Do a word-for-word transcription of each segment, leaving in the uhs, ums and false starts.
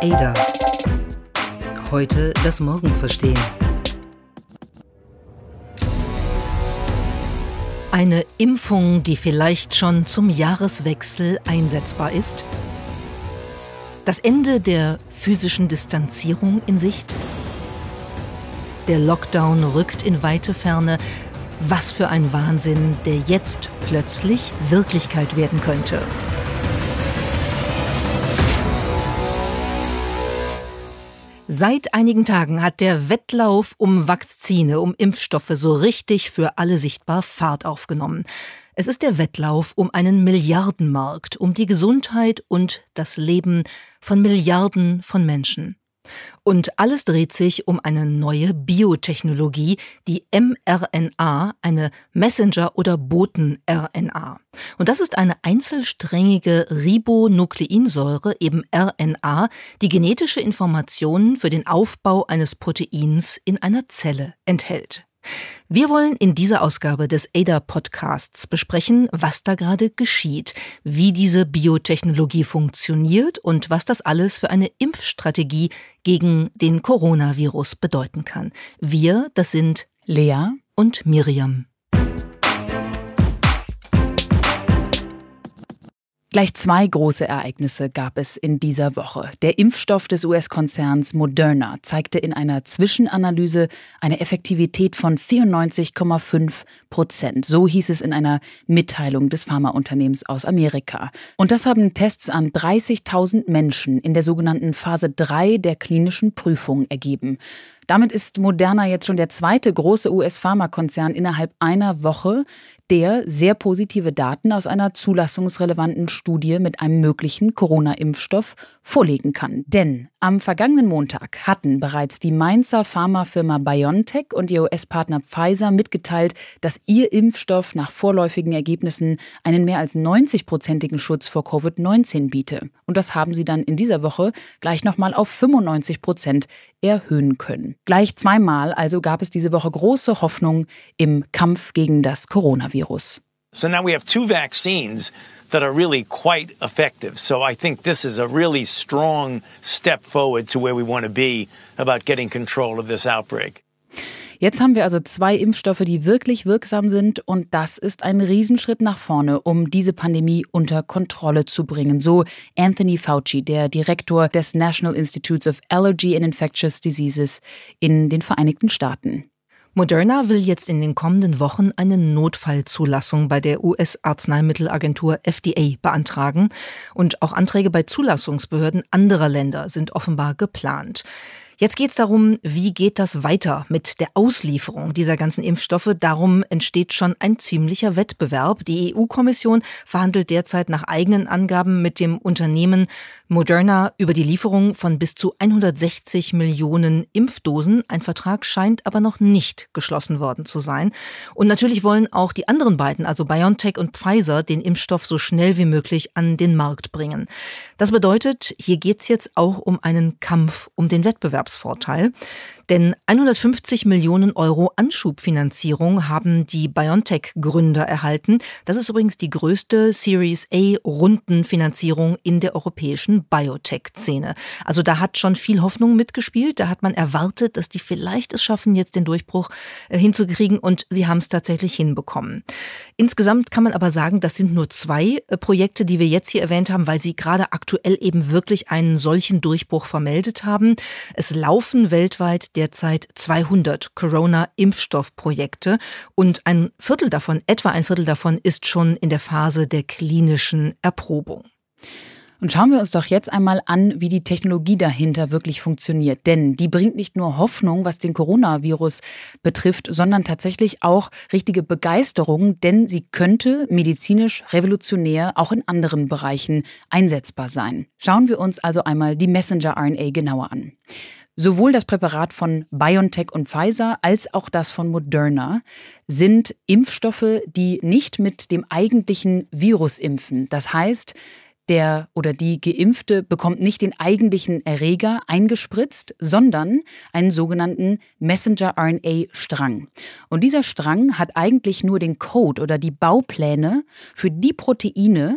Ada. Heute das Morgen verstehen. Eine Impfung, die vielleicht schon zum Jahreswechsel einsetzbar ist. Das Ende der physischen Distanzierung in Sicht. Der Lockdown rückt in weite Ferne. Was für ein Wahnsinn, der jetzt plötzlich Wirklichkeit werden könnte. Seit einigen Tagen hat der Wettlauf um Vakzine, um Impfstoffe so richtig für alle sichtbar Fahrt aufgenommen. Es ist der Wettlauf um einen Milliardenmarkt, um die Gesundheit und das Leben von Milliarden von Menschen. Und alles dreht sich um eine neue Biotechnologie, die mRNA, eine Messenger- oder Boten-R N A. Und das ist eine einzelsträngige Ribonukleinsäure, eben R N A, die genetische Informationen für den Aufbau eines Proteins in einer Zelle enthält. Wir wollen in dieser Ausgabe des Ada-Podcasts besprechen, was da gerade geschieht, wie diese Biotechnologie funktioniert und was das alles für eine Impfstrategie gegen den Coronavirus bedeuten kann. Wir, das sind Lea und Miriam. Gleich zwei große Ereignisse gab es in dieser Woche. Der Impfstoff des U S-Konzerns Moderna zeigte in einer Zwischenanalyse eine Effektivität von vierundneunzig Komma fünf Prozent. So hieß es in einer Mitteilung des Pharmaunternehmens aus Amerika. Und das haben Tests an dreißigtausend Menschen in der sogenannten Phase drei der klinischen Prüfung ergeben. Damit ist Moderna jetzt schon der zweite große U S-Pharmakonzern innerhalb einer Woche, der sehr positive Daten aus einer zulassungsrelevanten Studie mit einem möglichen Corona-Impfstoff vorlegen kann. Denn am vergangenen Montag hatten bereits die Mainzer Pharmafirma BioNTech und ihr U S-Partner Pfizer mitgeteilt, dass ihr Impfstoff nach vorläufigen Ergebnissen einen mehr als neunzig-prozentigen Schutz vor Covid neunzehn biete. Und das haben sie dann in dieser Woche gleich nochmal auf fünfundneunzig Prozent erhöhen können. Gleich zweimal also gab es diese Woche große Hoffnung im Kampf gegen das Coronavirus. So now we have two vaccines that are really quite effective. So I think this is a really strong step forward to where we want to be about getting control of this outbreak. Jetzt haben wir also zwei Impfstoffe, die wirklich wirksam sind, und das ist ein Riesenschritt nach vorne, um diese Pandemie unter Kontrolle zu bringen. So Anthony Fauci, der Direktor des National Institutes of Allergy and Infectious Diseases in den Vereinigten Staaten. Moderna will jetzt in den kommenden Wochen eine Notfallzulassung bei der U S-Arzneimittelagentur F D A beantragen. Und auch Anträge bei Zulassungsbehörden anderer Länder sind offenbar geplant. Jetzt geht es darum, wie geht das weiter mit der Auslieferung dieser ganzen Impfstoffe. Darum entsteht schon ein ziemlicher Wettbewerb. Die E U-Kommission verhandelt derzeit nach eigenen Angaben mit dem Unternehmen Moderna über die Lieferung von bis zu hundertsechzig Millionen Impfdosen. Ein Vertrag scheint aber noch nicht geschlossen worden zu sein. Und natürlich wollen auch die anderen beiden, also BioNTech und Pfizer, den Impfstoff so schnell wie möglich an den Markt bringen. Das bedeutet, hier geht es jetzt auch um einen Kampf um den Wettbewerbsvorteil. Denn hundertfünfzig Millionen Euro Anschubfinanzierung haben die BioNTech-Gründer erhalten. Das ist übrigens die größte Series A-Rundenfinanzierung in der europäischen Biotech-Szene. Also da hat schon viel Hoffnung mitgespielt. Da hat man erwartet, dass die vielleicht es schaffen, jetzt den Durchbruch äh, hinzukriegen. Und sie haben es tatsächlich hinbekommen. Insgesamt kann man aber sagen, das sind nur zwei äh, Projekte, die wir jetzt hier erwähnt haben, weil sie gerade aktuell eben wirklich einen solchen Durchbruch vermeldet haben. Es laufen weltweit derzeit zweihundert Corona-Impfstoffprojekte und ein Viertel davon, etwa ein Viertel davon, ist schon in der Phase der klinischen Erprobung. Und schauen wir uns doch jetzt einmal an, wie die Technologie dahinter wirklich funktioniert. Denn die bringt nicht nur Hoffnung, was den Coronavirus betrifft, sondern tatsächlich auch richtige Begeisterung, denn sie könnte medizinisch revolutionär auch in anderen Bereichen einsetzbar sein. Schauen wir uns also einmal die Messenger-R N A genauer an. Sowohl das Präparat von BioNTech und Pfizer als auch das von Moderna sind Impfstoffe, die nicht mit dem eigentlichen Virus impfen. Das heißt, der oder die Geimpfte bekommt nicht den eigentlichen Erreger eingespritzt, sondern einen sogenannten Messenger-R N A-Strang. Und dieser Strang hat eigentlich nur den Code oder die Baupläne für die Proteine,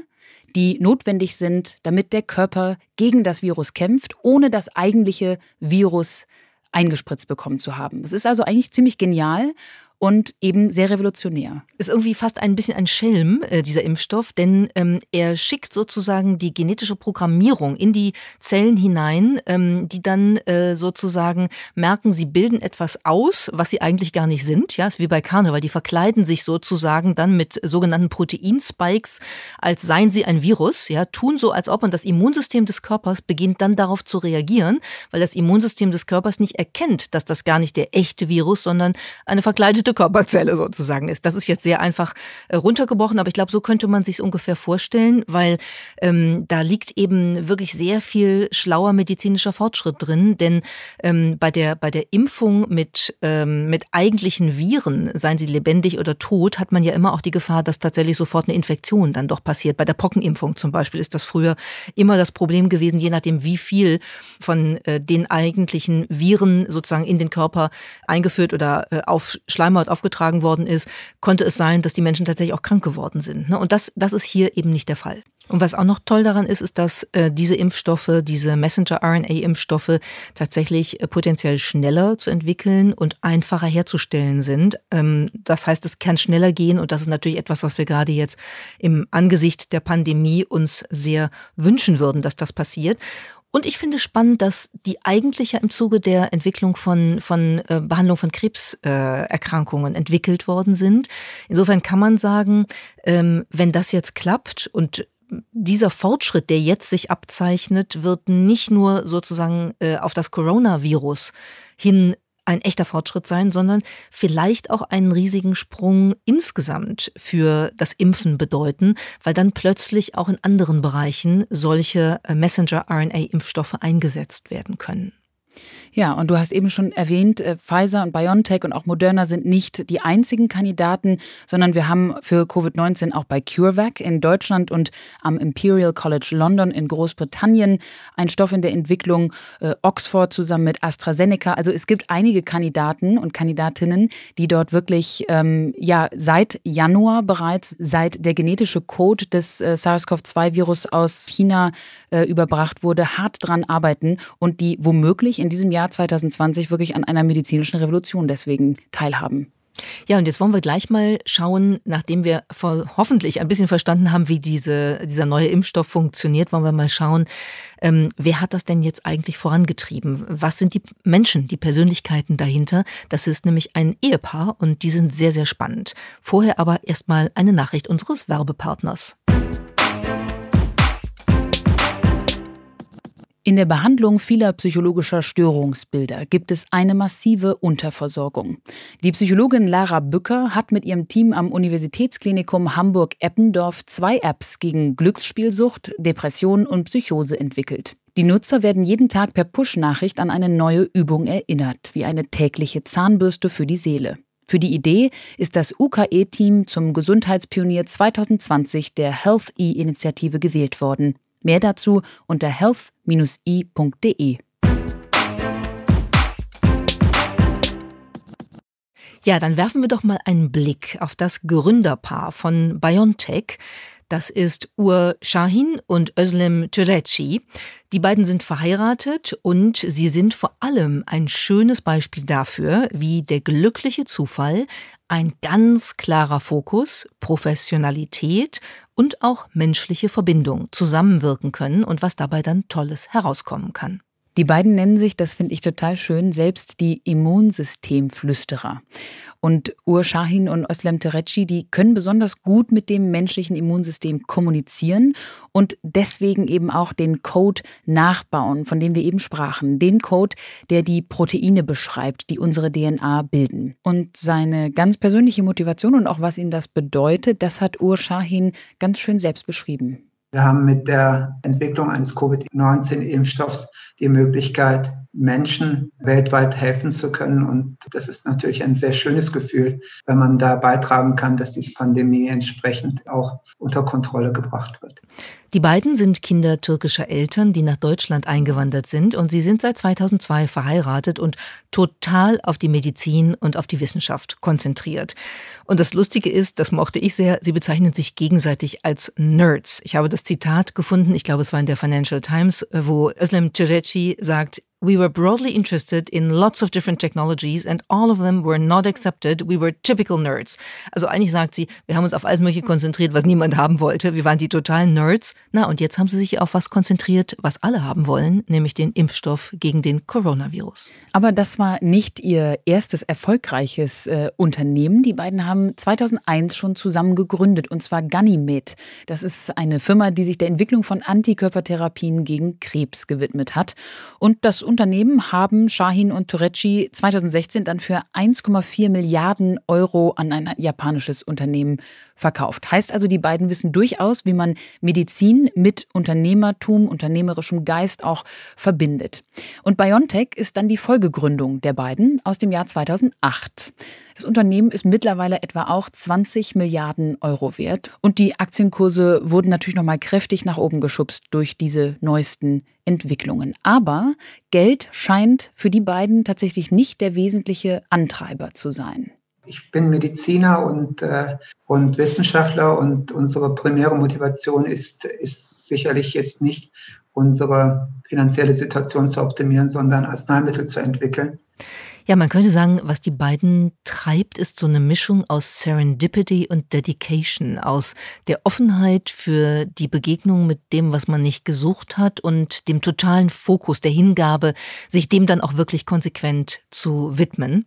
die notwendig sind, damit der Körper gegen das Virus kämpft, ohne das eigentliche Virus eingespritzt bekommen zu haben. Es ist also eigentlich ziemlich genial und eben sehr revolutionär. Ist irgendwie fast ein bisschen ein Schelm, äh, dieser Impfstoff, denn ähm, er schickt sozusagen die genetische Programmierung in die Zellen hinein, ähm, die dann äh, sozusagen merken, sie bilden etwas aus, was sie eigentlich gar nicht sind. Ja, ist wie bei Karneval, die verkleiden sich sozusagen dann mit sogenannten Proteinspikes, als seien sie ein Virus, ja, tun so, als ob, und das Immunsystem des Körpers beginnt dann darauf zu reagieren, weil das Immunsystem des Körpers nicht erkennt, dass das gar nicht der echte Virus, sondern eine verkleidete Körperzelle sozusagen ist. Das ist jetzt sehr einfach äh, runtergebrochen, aber ich glaube, so könnte man sich ungefähr vorstellen, weil ähm, da liegt eben wirklich sehr viel schlauer medizinischer Fortschritt drin, denn ähm, bei der bei der Impfung mit ähm, mit eigentlichen Viren, seien sie lebendig oder tot, hat man ja immer auch die Gefahr, dass tatsächlich sofort eine Infektion dann doch passiert. Bei der Pockenimpfung zum Beispiel ist das früher immer das Problem gewesen, je nachdem, wie viel von äh, den eigentlichen Viren sozusagen in den Körper eingeführt oder äh, auf Schleimhaut aufgetragen worden ist, konnte es sein, dass die Menschen tatsächlich auch krank geworden sind. Und das, das ist hier eben nicht der Fall. Und was auch noch toll daran ist, ist, dass äh, diese Impfstoffe, diese Messenger-R N A-Impfstoffe tatsächlich äh, potenziell schneller zu entwickeln und einfacher herzustellen sind. Ähm, das heißt, es kann schneller gehen und das ist natürlich etwas, was wir gerade jetzt im Angesicht der Pandemie uns sehr wünschen würden, dass das passiert. Und ich finde spannend, dass die eigentlich ja im Zuge der Entwicklung von, von äh, Behandlung von Krebserkrankungen äh, entwickelt worden sind. Insofern kann man sagen, ähm, wenn das jetzt klappt und dieser Fortschritt, der jetzt sich abzeichnet, wird nicht nur sozusagen äh, auf das Coronavirus hin ein echter Fortschritt sein, sondern vielleicht auch einen riesigen Sprung insgesamt für das Impfen bedeuten, weil dann plötzlich auch in anderen Bereichen solche Messenger-R N A-Impfstoffe eingesetzt werden können. Ja, und du hast eben schon erwähnt, äh, Pfizer und BioNTech und auch Moderna sind nicht die einzigen Kandidaten, sondern wir haben für Covid neunzehn auch bei CureVac in Deutschland und am Imperial College London in Großbritannien einen Stoff in der Entwicklung, äh, Oxford zusammen mit AstraZeneca. Also es gibt einige Kandidaten und Kandidatinnen, die dort wirklich ähm, ja seit Januar bereits, seit der genetische Code des äh, SARS-C o V zwei Virus aus China äh, überbracht wurde, hart dran arbeiten und die womöglich in diesem Jahr zwanzig zwanzig wirklich an einer medizinischen Revolution deswegen teilhaben. Ja, und jetzt wollen wir gleich mal schauen, nachdem wir hoffentlich ein bisschen verstanden haben, wie diese, dieser neue Impfstoff funktioniert, wollen wir mal schauen, ähm, wer hat das denn jetzt eigentlich vorangetrieben? Was sind die Menschen, die Persönlichkeiten dahinter? Das ist nämlich ein Ehepaar und die sind sehr, sehr spannend. Vorher aber erstmal eine Nachricht unseres Werbepartners. In der Behandlung vieler psychologischer Störungsbilder gibt es eine massive Unterversorgung. Die Psychologin Lara Bücker hat mit ihrem Team am Universitätsklinikum Hamburg-Eppendorf zwei Apps gegen Glücksspielsucht, Depression und Psychose entwickelt. Die Nutzer werden jeden Tag per Push-Nachricht an eine neue Übung erinnert, wie eine tägliche Zahnbürste für die Seele. Für die Idee ist das U K E-Team zum Gesundheitspionier zwanzig zwanzig der Health E-Initiative gewählt worden. Mehr dazu unter health Bindestrich i punkt de. Ja, dann werfen wir doch mal einen Blick auf das Gründerpaar von BioNTech. Das ist Uğur Şahin und Özlem Türeci. Die beiden sind verheiratet und sie sind vor allem ein schönes Beispiel dafür, wie der glückliche Zufall, ein ganz klarer Fokus, Professionalität und auch menschliche Verbindung zusammenwirken können und was dabei dann Tolles herauskommen kann. Die beiden nennen sich, das finde ich total schön, selbst die Immunsystemflüsterer. Und Uğur Şahin und Özlem Türeci, die können besonders gut mit dem menschlichen Immunsystem kommunizieren und deswegen eben auch den Code nachbauen, von dem wir eben sprachen. Den Code, der die Proteine beschreibt, die unsere D N A bilden. Und seine ganz persönliche Motivation und auch was ihm das bedeutet, das hat Uğur Şahin ganz schön selbst beschrieben. Wir haben mit der Entwicklung eines Covid neunzehn Impfstoffs die Möglichkeit, Menschen weltweit helfen zu können. Und das ist natürlich ein sehr schönes Gefühl, wenn man da beitragen kann, dass diese Pandemie entsprechend auch unter Kontrolle gebracht wird. Die beiden sind Kinder türkischer Eltern, die nach Deutschland eingewandert sind, und sie sind seit zweitausendzwei verheiratet und total auf die Medizin und auf die Wissenschaft konzentriert. Und das Lustige ist, das mochte ich sehr, sie bezeichnen sich gegenseitig als Nerds. Ich habe das Zitat gefunden, ich glaube, es war in der Financial Times, wo Özlem Türeci sagt: "We were broadly interested in lots of different technologies and all of them were not accepted. We were typical nerds." Also eigentlich sagt sie, wir haben uns auf alles Mögliche konzentriert, was niemand haben wollte. Wir waren die totalen Nerds. Na, und jetzt haben sie sich auf was konzentriert, was alle haben wollen, nämlich den Impfstoff gegen den Coronavirus. Aber das war nicht ihr erstes erfolgreiches äh, Unternehmen. Die beiden haben zweitausendeins schon zusammen gegründet, und zwar Ganymed. Das ist eine Firma, die sich der Entwicklung von Antikörpertherapien gegen Krebs gewidmet hat. Und das Unternehmen haben Şahin und Türeci zweitausendsechzehn dann für eins Komma vier Milliarden Euro an ein japanisches Unternehmen verkauft. Heißt also, die beiden wissen durchaus, wie man Medizin mit Unternehmertum, unternehmerischem Geist auch verbindet. Und BioNTech ist dann die Folgegründung der beiden aus dem Jahr zweitausendacht. Das Unternehmen ist mittlerweile etwa auch zwanzig Milliarden Euro wert. Und die Aktienkurse wurden natürlich nochmal kräftig nach oben geschubst durch diese neuesten Entwicklungen. Aber Geld scheint für die beiden tatsächlich nicht der wesentliche Antreiber zu sein. Ich bin Mediziner und, äh, und Wissenschaftler, und unsere primäre Motivation ist, ist sicherlich jetzt nicht, unsere finanzielle Situation zu optimieren, sondern Arzneimittel zu entwickeln. Ja, man könnte sagen, was die beiden treibt, ist so eine Mischung aus Serendipity und Dedication, aus der Offenheit für die Begegnung mit dem, was man nicht gesucht hat, und dem totalen Fokus, der Hingabe, sich dem dann auch wirklich konsequent zu widmen.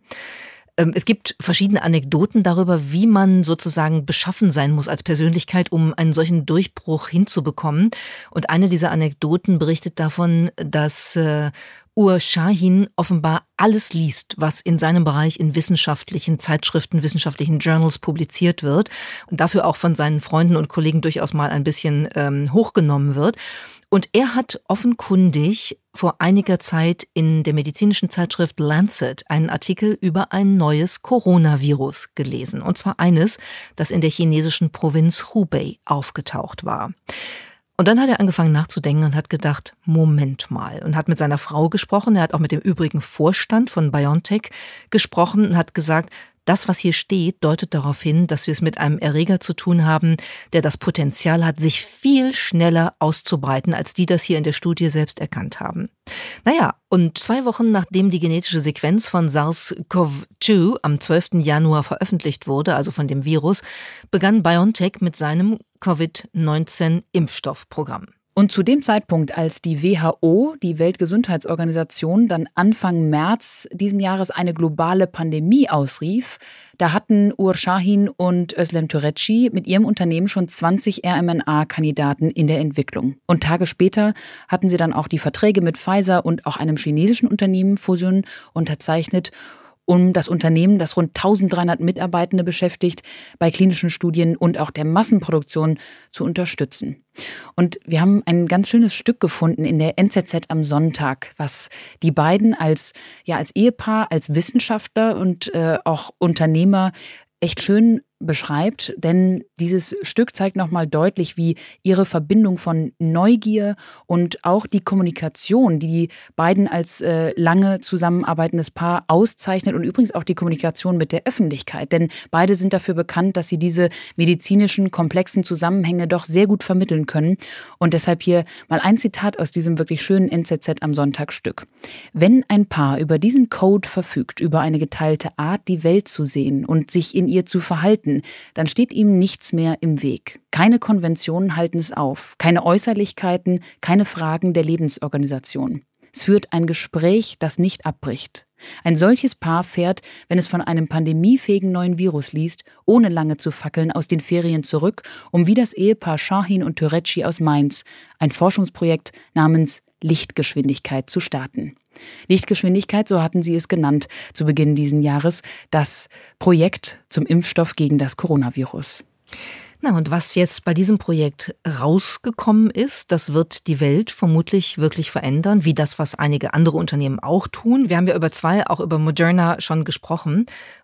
Es gibt verschiedene Anekdoten darüber, wie man sozusagen beschaffen sein muss als Persönlichkeit, um einen solchen Durchbruch hinzubekommen. Und eine dieser Anekdoten berichtet davon, dass äh, Uğur Şahin offenbar alles liest, was in seinem Bereich in wissenschaftlichen Zeitschriften, wissenschaftlichen Journals publiziert wird und dafür auch von seinen Freunden und Kollegen durchaus mal ein bisschen ähm, hochgenommen wird. Und er hat offenkundig vor einiger Zeit in der medizinischen Zeitschrift Lancet einen Artikel über ein neues Coronavirus gelesen. Und zwar eines, das in der chinesischen Provinz Hubei aufgetaucht war. Und dann hat er angefangen nachzudenken und hat gedacht, Moment mal, und hat mit seiner Frau gesprochen. Er hat auch mit dem übrigen Vorstand von BioNTech gesprochen und hat gesagt, das, was hier steht, deutet darauf hin, dass wir es mit einem Erreger zu tun haben, der das Potenzial hat, sich viel schneller auszubreiten, als die das hier in der Studie selbst erkannt haben. Naja, und zwei Wochen nachdem die genetische Sequenz von SARS-C o V zwei am zwölften Januar veröffentlicht wurde, also von dem Virus, begann BioNTech mit seinem Covid neunzehn Impfstoffprogramm. Und zu dem Zeitpunkt, als die W H O, die Weltgesundheitsorganisation, dann Anfang März diesen Jahres eine globale Pandemie ausrief, da hatten Uğur Şahin und Özlem Türeci mit ihrem Unternehmen schon zwanzig R M N A-Kandidaten in der Entwicklung. Und Tage später hatten sie dann auch die Verträge mit Pfizer und auch einem chinesischen Unternehmen Fosun unterzeichnet, um das Unternehmen, das rund dreizehnhundert Mitarbeitende beschäftigt, bei klinischen Studien und auch der Massenproduktion zu unterstützen. Und wir haben ein ganz schönes Stück gefunden in der N Z Z am Sonntag, was die beiden als, ja, als Ehepaar, als Wissenschaftler und äh, auch Unternehmer echt schön beschreibt, denn dieses Stück zeigt nochmal deutlich, wie ihre Verbindung von Neugier und auch die Kommunikation, die die beiden als äh, lange zusammenarbeitendes Paar auszeichnet, und übrigens auch die Kommunikation mit der Öffentlichkeit, denn beide sind dafür bekannt, dass sie diese medizinischen, komplexen Zusammenhänge doch sehr gut vermitteln können, und deshalb hier mal ein Zitat aus diesem wirklich schönen N Z Z am Sonntag Stück. Wenn ein Paar über diesen Code verfügt, über eine geteilte Art, die Welt zu sehen und sich in ihr zu verhalten, dann steht ihm nichts mehr im Weg. Keine Konventionen halten es auf, keine Äußerlichkeiten, keine Fragen der Lebensorganisation. Es führt ein Gespräch, das nicht abbricht. Ein solches Paar fährt, wenn es von einem pandemiefähigen neuen Virus liest, ohne lange zu fackeln aus den Ferien zurück, um wie das Ehepaar Şahin und Türeci aus Mainz ein Forschungsprojekt namens Lichtgeschwindigkeit zu starten. Lichtgeschwindigkeit, so hatten sie es genannt zu Beginn dieses Jahres, das Projekt zum Impfstoff gegen das Coronavirus. Na, und was jetzt bei diesem Projekt rausgekommen ist, das wird die Welt vermutlich wirklich verändern, wie das, was einige andere Unternehmen auch tun. Wir haben ja über zwei, auch über Moderna schon gesprochen.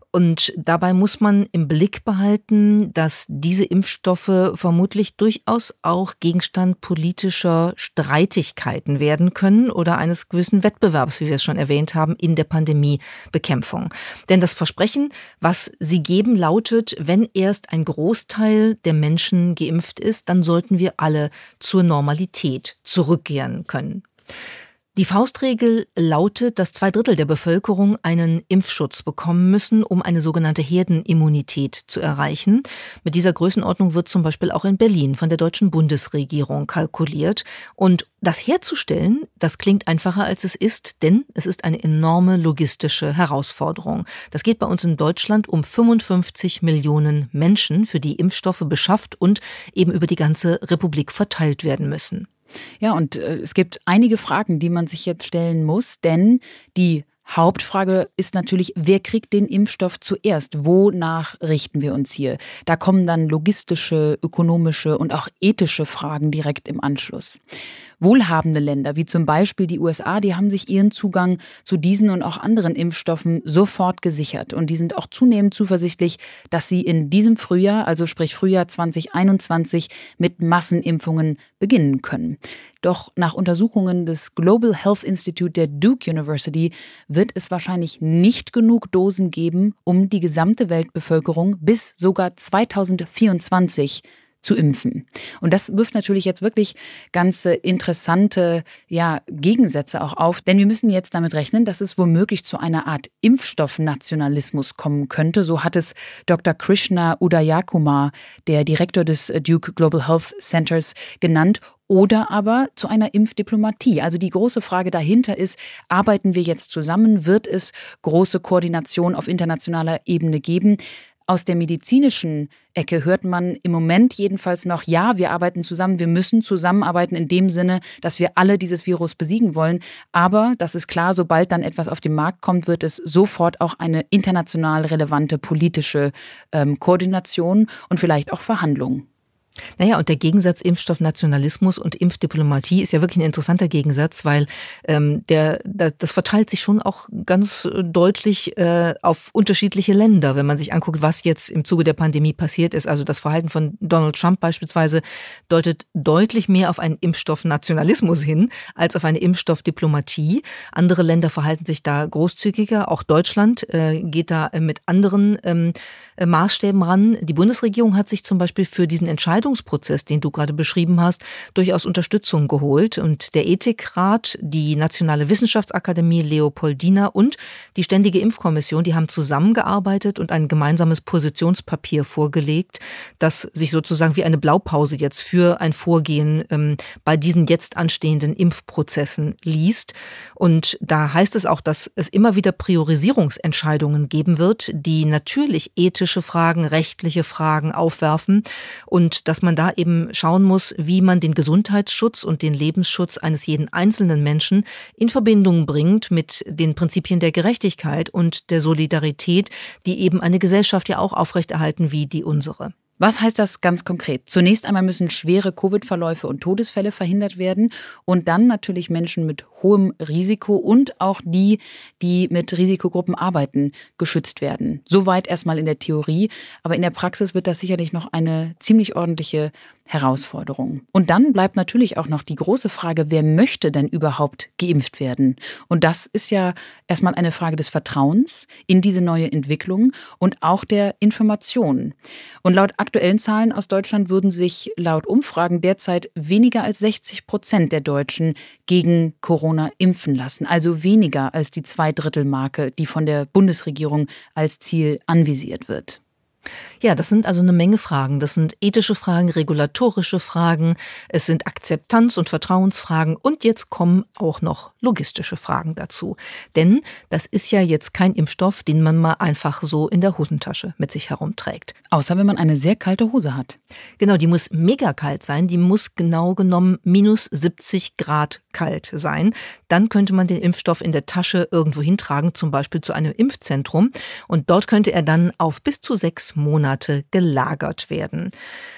Und dabei muss man im Blick behalten, dass diese Impfstoffe vermutlich durchaus auch Gegenstand politischer Streitigkeiten werden können oder eines gewissen Wettbewerbs, wie wir es schon erwähnt haben, in der Pandemiebekämpfung. Denn das Versprechen, was sie geben, lautet, wenn erst ein Großteil der Menschen geimpft ist, dann sollten wir alle zur Normalität zurückkehren können. Die Faustregel lautet, dass zwei Drittel der Bevölkerung einen Impfschutz bekommen müssen, um eine sogenannte Herdenimmunität zu erreichen. Mit dieser Größenordnung wird zum Beispiel auch in Berlin von der deutschen Bundesregierung kalkuliert. Und das herzustellen, das klingt einfacher als es ist, denn es ist eine enorme logistische Herausforderung. Das geht bei uns in Deutschland um fünfundfünfzig Millionen Menschen, für die Impfstoffe beschafft und eben über die ganze Republik verteilt werden müssen. Ja, und äh, es gibt einige Fragen, die man sich jetzt stellen muss, denn die Hauptfrage ist natürlich, wer kriegt den Impfstoff zuerst? Wonach richten wir uns hier? Da kommen dann logistische, ökonomische und auch ethische Fragen direkt im Anschluss. Wohlhabende Länder, wie zum Beispiel die U S A, die haben sich ihren Zugang zu diesen und auch anderen Impfstoffen sofort gesichert. Und die sind auch zunehmend zuversichtlich, dass sie in diesem Frühjahr, also sprich Frühjahr zwanzig einundzwanzig, mit Massenimpfungen beginnen können. Doch nach Untersuchungen des Global Health Institute der Duke University wird es wahrscheinlich nicht genug Dosen geben, um die gesamte Weltbevölkerung bis sogar zweitausendvierundzwanzig zu impfen. Und das wirft natürlich jetzt wirklich ganz interessante ja, Gegensätze auch auf, denn wir müssen jetzt damit rechnen, dass es womöglich zu einer Art Impfstoffnationalismus kommen könnte. So hat es Doktor Krishna Udayakumar, der Direktor des Duke Global Health Centers, genannt. Oder aber zu einer Impfdiplomatie. Also die große Frage dahinter ist, arbeiten wir jetzt zusammen? Wird es große Koordination auf internationaler Ebene geben? Aus der medizinischen Ecke hört man im Moment jedenfalls noch, ja, wir arbeiten zusammen, wir müssen zusammenarbeiten in dem Sinne, dass wir alle dieses Virus besiegen wollen. Aber das ist klar, sobald dann etwas auf den Markt kommt, wird es sofort auch eine international relevante politische ähm, Koordination und vielleicht auch Verhandlungen. Naja, und der Gegensatz Impfstoffnationalismus und Impfdiplomatie ist ja wirklich ein interessanter Gegensatz, weil ähm, der, der das verteilt sich schon auch ganz deutlich äh, auf unterschiedliche Länder, wenn man sich anguckt, was jetzt im Zuge der Pandemie passiert ist. Also das Verhalten von Donald Trump beispielsweise deutet deutlich mehr auf einen Impfstoffnationalismus hin als auf eine Impfstoffdiplomatie. Andere Länder verhalten sich da großzügiger. Auch Deutschland äh, geht da mit anderen ähm, Maßstäben ran. Die Bundesregierung hat sich zum Beispiel für diesen Entscheidungsprozess, den du gerade beschrieben hast, durchaus Unterstützung geholt. Und der Ethikrat, die Nationale Wissenschaftsakademie Leopoldina und die Ständige Impfkommission, die haben zusammengearbeitet und ein gemeinsames Positionspapier vorgelegt, das sich sozusagen wie eine Blaupause jetzt für ein Vorgehen ähm, bei diesen jetzt anstehenden Impfprozessen liest. Und da heißt es auch, dass es immer wieder Priorisierungsentscheidungen geben wird, die natürlich ethische Fragen, rechtliche Fragen aufwerfen und dass man da eben schauen muss, wie man den Gesundheitsschutz und den Lebensschutz eines jeden einzelnen Menschen in Verbindung bringt mit den Prinzipien der Gerechtigkeit und der Solidarität, die eben eine Gesellschaft ja auch aufrechterhalten wie die unsere. Was heißt das ganz konkret? Zunächst einmal müssen schwere Covid-Verläufe und Todesfälle verhindert werden und dann natürlich Menschen mit hohem Risiko und auch die, die mit Risikogruppen arbeiten, geschützt werden. Soweit erstmal in der Theorie, aber in der Praxis wird das sicherlich noch eine ziemlich ordentliche Herausforderung. Und dann bleibt natürlich auch noch die große Frage, wer möchte denn überhaupt geimpft werden? Und das ist ja erstmal eine Frage des Vertrauens in diese neue Entwicklung und auch der Information. Und laut aktuellen Zahlen aus Deutschland würden sich laut Umfragen derzeit weniger als sechzig Prozent der Deutschen gegen Corona impfen lassen. Also weniger als die Zweidrittelmarke, die von der Bundesregierung als Ziel anvisiert wird. Ja, das sind also eine Menge Fragen. Das sind ethische Fragen, regulatorische Fragen, es sind Akzeptanz- und Vertrauensfragen und jetzt kommen auch noch logistische Fragen dazu. Denn das ist ja jetzt kein Impfstoff, den man mal einfach so in der Hosentasche mit sich herumträgt. Außer wenn man eine sehr kalte Hose hat. Genau, die muss mega kalt sein. Die muss genau genommen minus siebzig Grad kalt sein. Dann könnte man den Impfstoff in der Tasche irgendwo hintragen, zum Beispiel zu einem Impfzentrum. Und dort könnte er dann auf bis zu sechs Monate gelagert werden.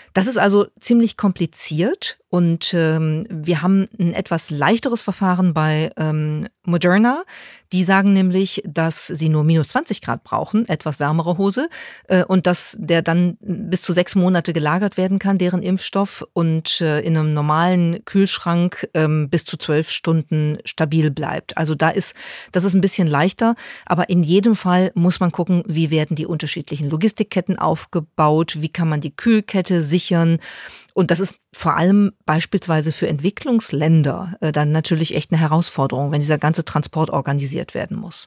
Das ist also ziemlich kompliziert und ähm, wir haben ein etwas leichteres Verfahren bei ähm, Moderna. Die sagen nämlich, dass sie nur minus zwanzig Grad brauchen, etwas wärmere Hose, äh, und dass der dann bis zu sechs Monate gelagert werden kann, deren Impfstoff, und äh, in einem normalen Kühlschrank ähm, bis zu zwölf Stunden stabil bleibt. Also da ist, das ist ein bisschen leichter, aber in jedem Fall muss man gucken, wie werden die unterschiedlichen Logistikketten aufgebaut, wie kann man die Kühlkette sichern. Und das ist vor allem beispielsweise für Entwicklungsländer äh, dann natürlich echt eine Herausforderung, wenn dieser ganze Transport organisiert werden muss.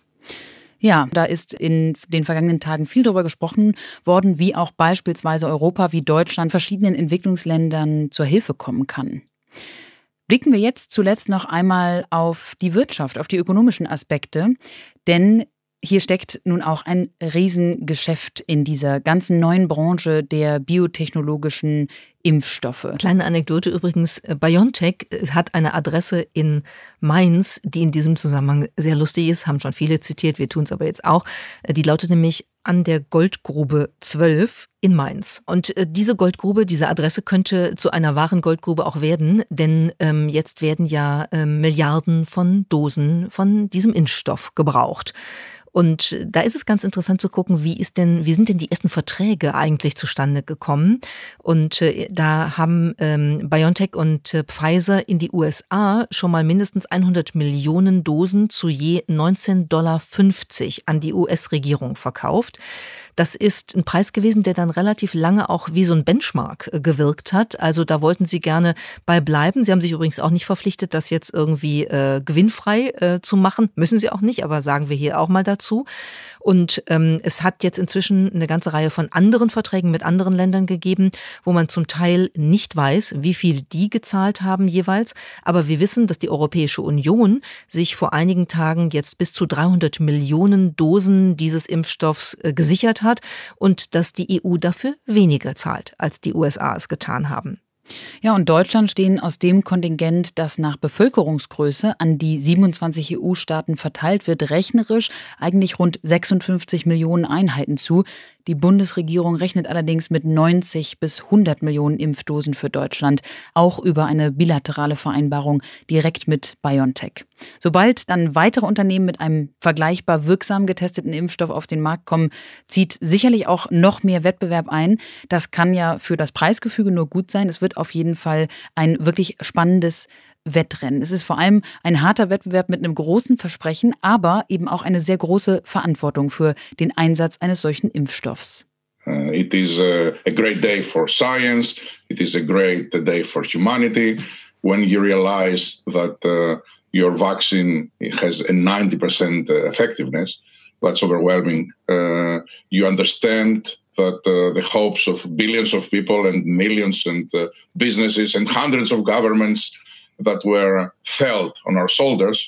Ja, da ist in den vergangenen Tagen viel darüber gesprochen worden, wie auch beispielsweise Europa, wie Deutschland verschiedenen Entwicklungsländern zur Hilfe kommen kann. Blicken wir jetzt zuletzt noch einmal auf die Wirtschaft, auf die ökonomischen Aspekte, denn hier steckt nun auch ein Riesengeschäft in dieser ganzen neuen Branche der biotechnologischen Impfstoffe. Kleine Anekdote übrigens, BioNTech hat eine Adresse in Mainz, die in diesem Zusammenhang sehr lustig ist, haben schon viele zitiert, wir tun es aber jetzt auch. Die lautet nämlich an der Goldgrube zwölf in Mainz. Und äh, diese Goldgrube, diese Adresse könnte zu einer wahren Goldgrube auch werden, denn ähm, jetzt werden ja ähm, Milliarden von Dosen von diesem Impfstoff gebraucht. Und da ist es ganz interessant zu gucken, wie ist denn, wie sind denn die ersten Verträge eigentlich zustande gekommen? Und äh, da haben ähm, BioNTech und äh, Pfizer in die U S A schon mal mindestens hundert Millionen Dosen zu je neunzehn Dollar fünfzig an die U S-Regierung verkauft. Das ist ein Preis gewesen, der dann relativ lange auch wie so ein Benchmark gewirkt hat. Also da wollten sie gerne bei bleiben. Sie haben sich übrigens auch nicht verpflichtet, das jetzt irgendwie äh, gewinnfrei äh, zu machen. Müssen sie auch nicht, aber sagen wir hier auch mal dazu. Und ähm, es hat jetzt inzwischen eine ganze Reihe von anderen Verträgen mit anderen Ländern gegeben, wo man zum Teil nicht weiß, wie viel die gezahlt haben jeweils. Aber wir wissen, dass die Europäische Union sich vor einigen Tagen jetzt bis zu dreihundert Millionen Dosen dieses Impfstoffs äh, gesichert hat und dass die E U dafür weniger zahlt, als die U S A es getan haben. Ja, und Deutschland stehen aus dem Kontingent, das nach Bevölkerungsgröße an die siebenundzwanzig E U-Staaten verteilt wird, rechnerisch eigentlich rund sechsundfünfzig Millionen Einheiten zu. Die Bundesregierung rechnet allerdings mit neunzig bis hundert Millionen Impfdosen für Deutschland, auch über eine bilaterale Vereinbarung direkt mit BioNTech. Sobald dann weitere Unternehmen mit einem vergleichbar wirksam getesteten Impfstoff auf den Markt kommen, zieht sicherlich auch noch mehr Wettbewerb ein. Das kann ja für das Preisgefüge nur gut sein. Es wird auf jeden Fall ein wirklich spannendes Wettrennen. Es ist vor allem ein harter Wettbewerb mit einem großen Versprechen, aber eben auch eine sehr große Verantwortung für den Einsatz eines solchen Impfstoffs. Uh, it is a, a great day for science. It is a great day for humanity when you realize that uh, your vaccine has a ninety percent effectiveness. That's overwhelming. Uh, you understand that uh, the hopes of billions of people and millions and uh, businesses and hundreds of governments that were felt on our shoulders,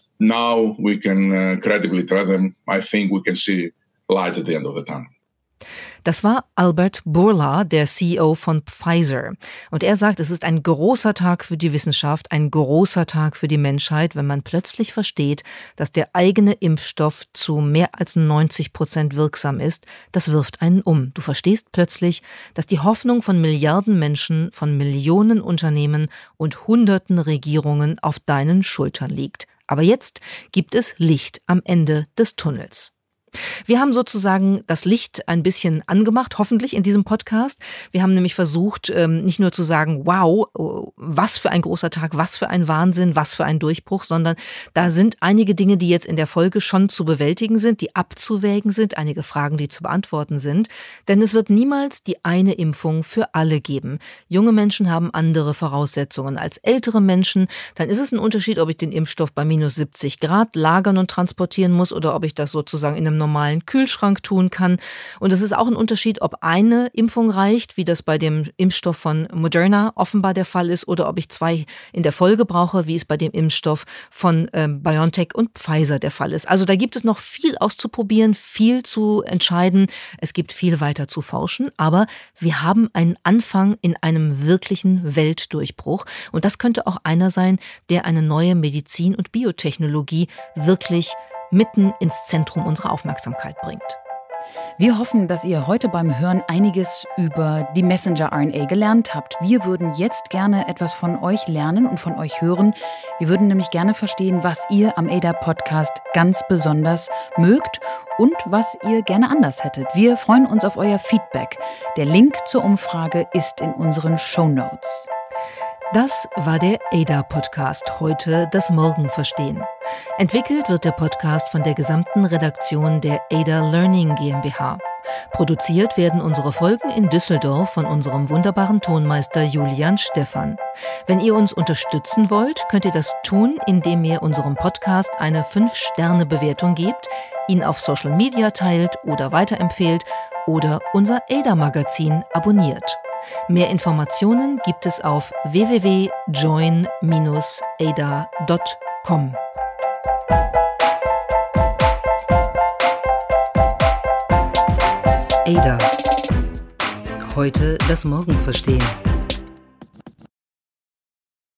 now we can uh, credibly tell them, I think we can see light at the end of the tunnel. Das war Albert Bourla, der C E O von Pfizer. Und er sagt, es ist ein großer Tag für die Wissenschaft, ein großer Tag für die Menschheit, wenn man plötzlich versteht, dass der eigene Impfstoff zu mehr als neunzig Prozent wirksam ist. Das wirft einen um. Du verstehst plötzlich, dass die Hoffnung von Milliarden Menschen, von Millionen Unternehmen und hunderten Regierungen auf deinen Schultern liegt. Aber jetzt gibt es Licht am Ende des Tunnels. Wir haben sozusagen das Licht ein bisschen angemacht, hoffentlich in diesem Podcast. Wir haben nämlich versucht, nicht nur zu sagen, wow, was für ein großer Tag, was für ein Wahnsinn, was für ein Durchbruch, sondern da sind einige Dinge, die jetzt in der Folge schon zu bewältigen sind, die abzuwägen sind, einige Fragen, die zu beantworten sind. Denn es wird niemals die eine Impfung für alle geben. Junge Menschen haben andere Voraussetzungen als ältere Menschen. Dann ist es ein Unterschied, ob ich den Impfstoff bei minus siebzig Grad lagern und transportieren muss oder ob ich das sozusagen in einem normalen Kühlschrank tun kann. Und es ist auch ein Unterschied, ob eine Impfung reicht, wie das bei dem Impfstoff von Moderna offenbar der Fall ist, oder ob ich zwei in der Folge brauche, wie es bei dem Impfstoff von ähm, BioNTech und Pfizer der Fall ist. Also da gibt es noch viel auszuprobieren, viel zu entscheiden. Es gibt viel weiter zu forschen, aber wir haben einen Anfang in einem wirklichen Weltdurchbruch. Und das könnte auch einer sein, der eine neue Medizin- und Biotechnologie wirklich mitten ins Zentrum unserer Aufmerksamkeit bringt. Wir hoffen, dass ihr heute beim Hören einiges über die Messenger-R N A gelernt habt. Wir würden jetzt gerne etwas von euch lernen und von euch hören. Wir würden nämlich gerne verstehen, was ihr am A D A-Podcast ganz besonders mögt und was ihr gerne anders hättet. Wir freuen uns auf euer Feedback. Der Link zur Umfrage ist in unseren Shownotes. Das war der A D A-Podcast, heute das Morgen verstehen. Entwickelt wird der Podcast von der gesamten Redaktion der A D A Learning GmbH. Produziert werden unsere Folgen in Düsseldorf von unserem wunderbaren Tonmeister Julian Stephan. Wenn ihr uns unterstützen wollt, könnt ihr das tun, indem ihr unserem Podcast eine fünf Sterne Bewertung gebt, ihn auf Social Media teilt oder weiterempfehlt oder unser A D A-Magazin abonniert. Mehr Informationen gibt es auf w w w punkt join dash a d a punkt com. A D A. Heute das Morgen verstehen.